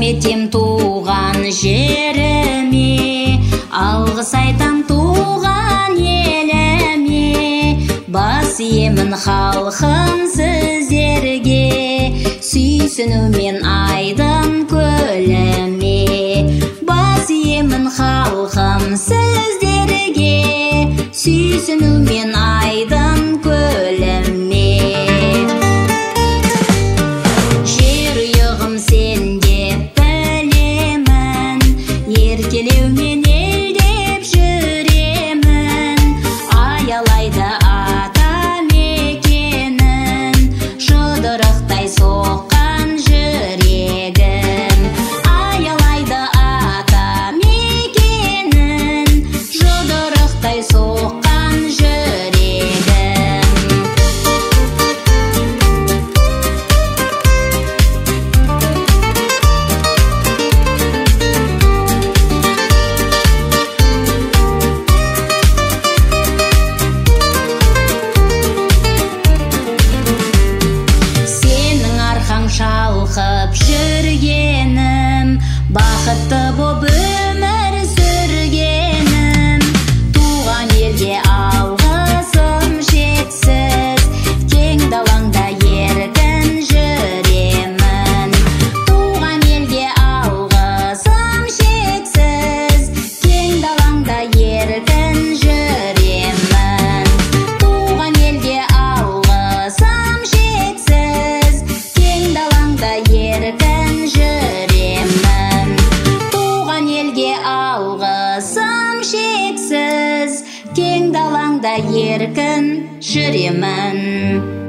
етем туған жеріме, алғыс айтам туған еліме. Бас иемін халқым сіздерге, сүйсінумен айдын көліме. Бас иемін халқым сіздерге, сүйсінумен айдын көліме. Жер ұйығым сен деп білемін, еркелеумен елдеп жүремін. Аялайды ата мекенін, жұдырықтай соққан жүрегім. Аялайды ата мекенін, жұдырықтай соққан жүрегім. Сенің арқаң шалқып жүргенім, бақытты боп өмір сүргенім. Туған елге алғысым шексіз, кең далаңда еркін жүремін. Туған елге алғысым шексіз, кең далаңда еркін жүремін. Туған елге алғысым шексіз, кең далаңда еркін жүремін. Туған елге алғысым шексіз, кең далаңда еркін жүремін.